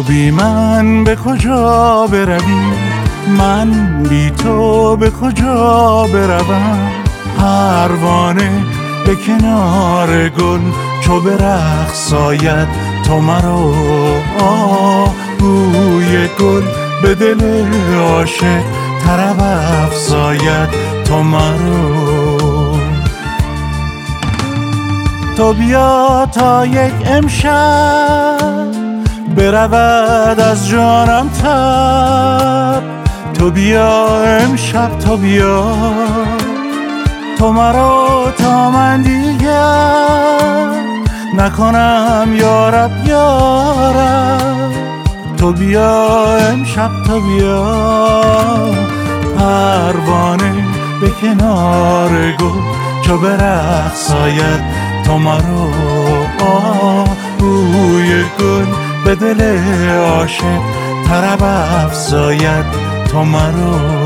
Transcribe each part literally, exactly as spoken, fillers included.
تو بی من به کجا بروی، من بی تو به کجا بروم. پروانه به کنار گل چو به رقص آید تو مرا. بوی گل به دل عاشق طرب افزاید تو مرا. تو بیا تا یک امشب برود از جانم تب. تو بیا امشب تو بیا، تو مرا تا من دیگر نکنم یارب یارب. تو بیا امشب تو بیا، پروانه به کنار گل چو به رقص آید تو مرا. بوی گل به دل عاشق طرب افزاید تو مرا.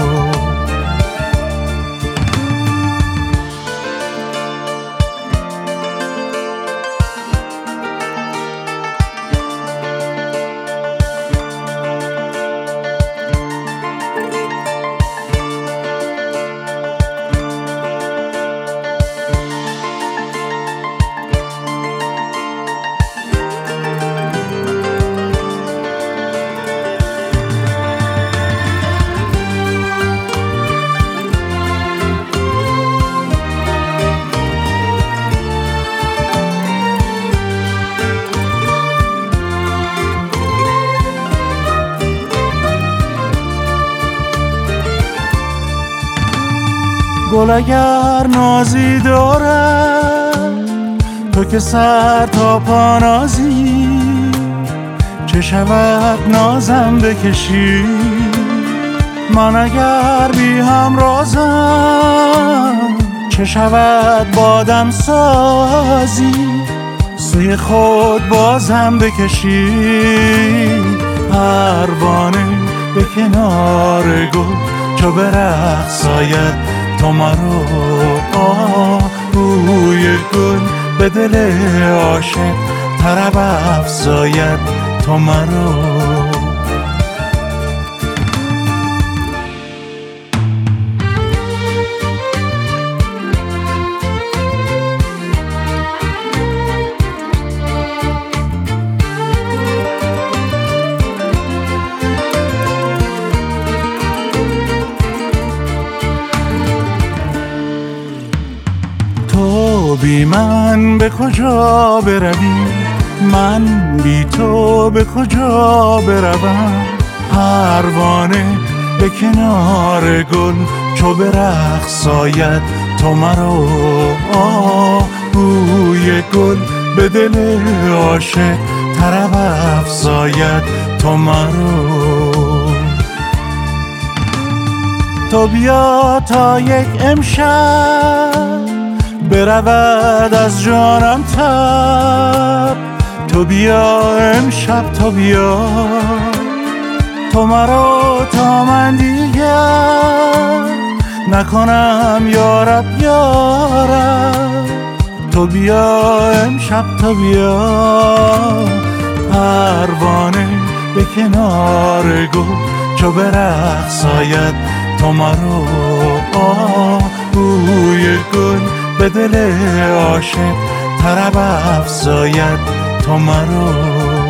گل اگر نازی دارد تو که سر تا پا نازی، چه شود نازم بکشی. من اگر بی هم رازم چه شود بادم سازی. سوی خود بازم بکشی. پروانه به کنار گل چو به رقص آید تو مرا. بوی گل به دل عاشق طرب افزاید تو مرا. تو بی من به کجا بروی، من بی تو به کجا بروم. پروانه به کنار گل چو به رقص آید تو مرا. بوی گل به دل عاشق طرب افزاید تو مرا. تو بیا تا یک امشب برود از جانم تب. تو بیا امشب تو بیا، تو مرا تا من دیگر نکنم یارب یارب. تو بیا امشب تو بیا، پروانه به کنار گل چو به رقص آید تو مرا. بوی گل به دل عاشق طرب افزاید تو مرا.